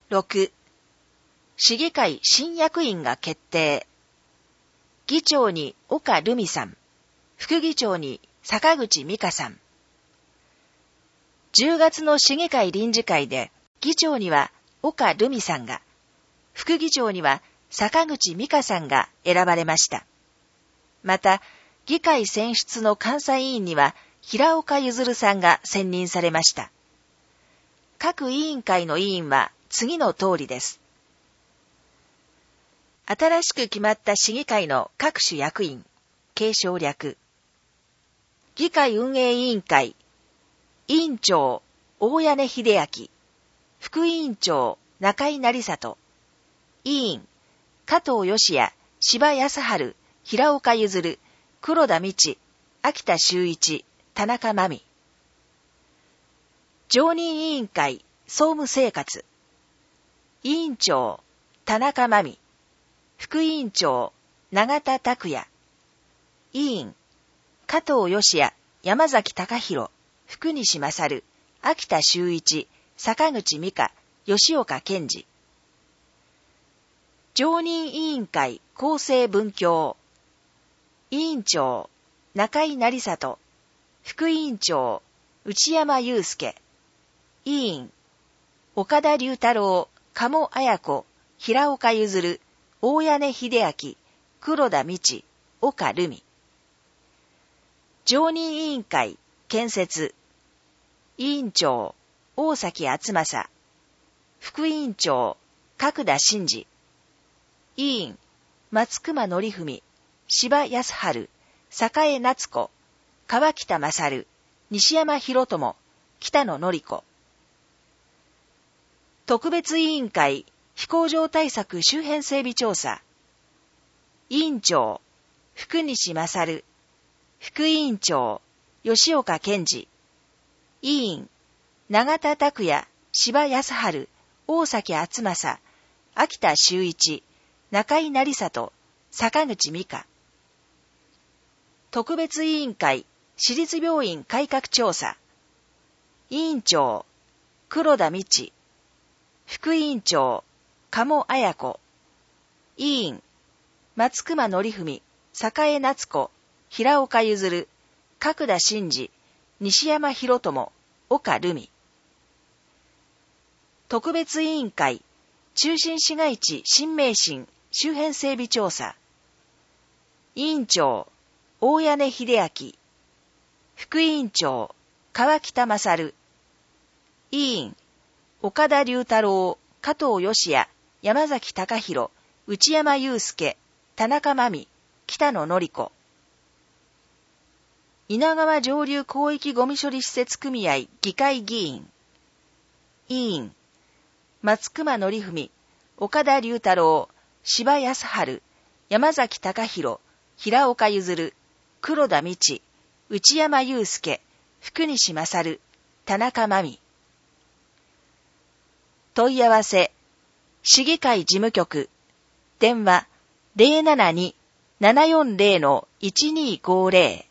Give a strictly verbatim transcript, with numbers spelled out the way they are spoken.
ろく、市議会新役員が決定。議長に岡留美さん、副議長に坂口美香さん。じゅうがつの市議会臨時会で、議長には岡留美さんが、副議長には坂口美香さんが選ばれました。また、議会選出の監査委員には平岡譲さんが選任されました。各委員会の委員は次の通りです。新しく決まった市議会の各種役員、継承略。議会運営委員会、委員長、大屋根秀明、副委員長、中井成里、委員、加藤義也、柴康春、平岡譲、黒田道、秋田修一、田中真美。常任委員会、総務生活。委員長、田中真美。副委員長、永田拓也。委員、加藤義也、山崎隆弘、福西勝、秋田修一、坂口美香、吉岡健二。常任委員会厚生文教。委員長、中井成里。副委員長、内山祐介。委員、岡田龍太郎、鴨綾子、平岡譲、大屋根秀明、黒田道、岡留美。常任委員会建設。委員長、大崎敦正。副委員長、角田真二。委員、松隈則文、柴康春、栄夏子、川北勝、西山博友、北野典子。特別委員会飛行場対策周辺整備調査。委員長、福西勝。副委員長、吉岡健二。委員、永田拓也、柴康春、大崎敦正、秋田修一、中井成里、坂口美香。特別委員会私立病院改革調査。委員長、黒田道。副委員長、鴨綾子。委員、松隈則文、栄夏子、平岡譲、角田真二、西山博友、岡留美。特別委員会中心市街地新名神周辺整備調査。委員長、大屋根秀明。副委員長、川北勝。委員、岡田龍太郎、加藤義也、山崎隆弘、内山祐介、田中真美、北野典子。稲川上流広域ゴミ処理施設組合議会議員。委員、松隈則文、岡田龍太郎、柴康春、山崎隆弘、平岡譲、黒田道、内山祐介、福西勝、田中真美。問い合わせ、市議会事務局、電話 ゼロななに ななよんゼロ のいちにーごゼロ